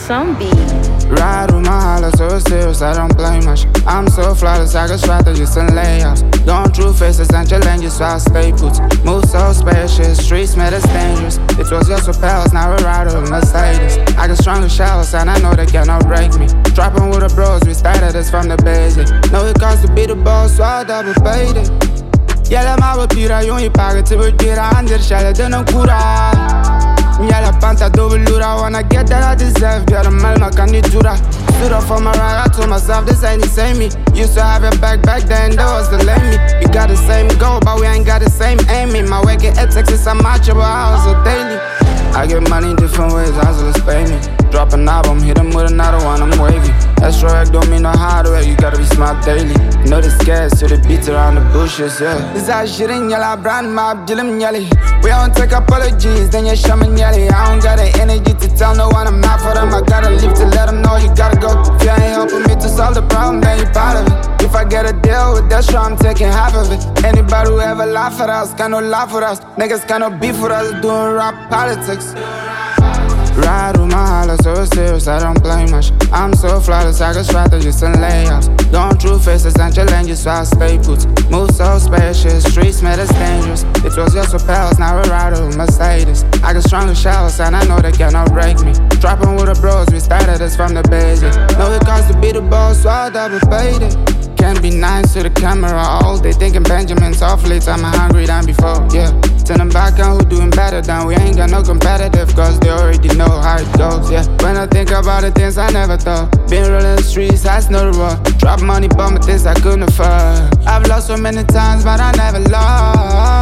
some beat. Ride with my hollow, so serious, I don't play much. I'm so flawless, I can strap to you some layouts. Going through faces and challenges, so I stay put. Move so spacious, streets made us dangerous. It was just a pals, now we ride with Mercedes. I got stronger showers, and I know they cannot break me. Dropping with the bros, we started this from the basic. Know it costs to be the boss, so I double paid it. Gäller man var pyra, jo i paget till vurdera. Andra kärlek, den är kura. Mjälla panta, dubbellura. Wanna get that I deserve. Bjöd en Malmö, kan du tura? Stood up for my ride, I told myself this ain't the same me. Used to have it back then, that was the lame me. We got the same goal, but we ain't got the same aiming. My way get at Texas, I'm out, but I hustle daily. I get money different ways, hustlers pay me. Drop an album, hit them with another one, I'm wavy. Extra egg don't mean no hard work, you gotta be smart daily. You know the scares to the beats around the bushes, yeah. This how shit in yellow, brand map, Jilim Yelly. We don't take apologies, then you're shaman yelly. I don't got the energy to tell no one I'm not for them. I gotta leave to let them know you gotta go. If you ain't helping me to solve the problem, then you part of it. If I get a deal with that show, I'm taking half of it. Anybody who ever laugh at us, cannot laugh with us. Niggas cannot beef with us, doing rap politics. Ride with my hollow, so serious, I don't play much. I'm so flawless, I got strategies and layouts. Going through faces and challenges, so I stay put. Move so spacious, streets made us dangerous. It was just for pals, now we ride with Mercedes. I got stronger showers, and I know they cannot break me. Dropping with the bros, we started this from the basic. Know it costs to be the boss, so I double paid it. Can't be nice to the camera all day, thinking Benjamin's awfully time I'm hungry than before, yeah. Turning back on who doing better than we ain't got no competitive, cause they already know how it goes, yeah. When I think about the things I never thought, been real in the streets, I know the road. Drop money, but my things I couldn't afford. I've lost so many times, but I never lost.